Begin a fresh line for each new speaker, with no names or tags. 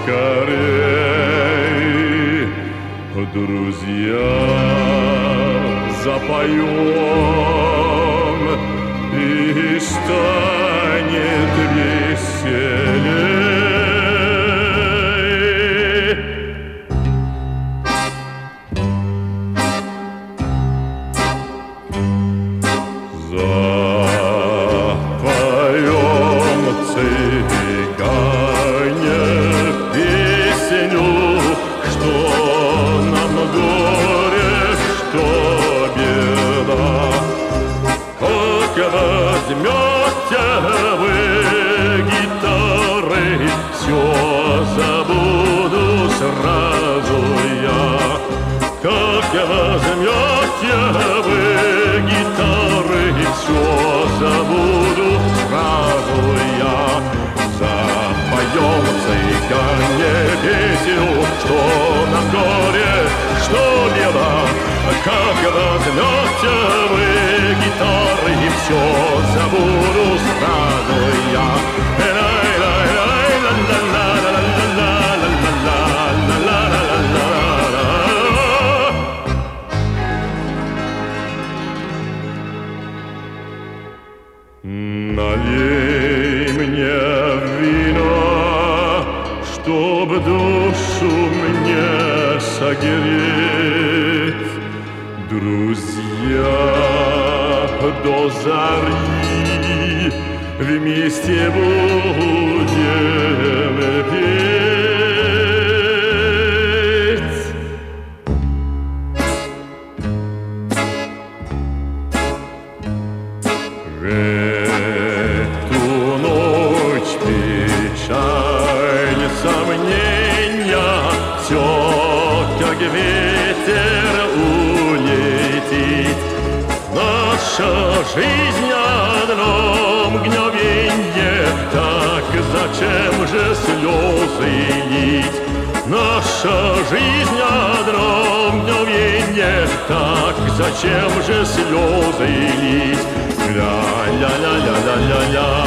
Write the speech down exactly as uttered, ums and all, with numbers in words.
поскорей, друзья, запоем, и станет веселей. Запоем, цыгане, песню, что нам горе, что беда. Как возьмете вы гитары, все забуду сразу я. Как возьмете вы гитары, все забуду сразу я. Запоем, цыгане, песню, что нам горе, что беда. Как возьмете вы гитары, все забуду сразу я. Налей мне вина, чтоб душу мне согреть. Друзья, до зари вместе будем петь. В эту ночь печаль, сомнения, все как ветер улетит. Наша жизнь одно мгновенье, так зачем же слезы лить? Наша жизнь одно мгновенье, так зачем же слезы лить? Ля-ля-ля-ля-ля-ля-ля.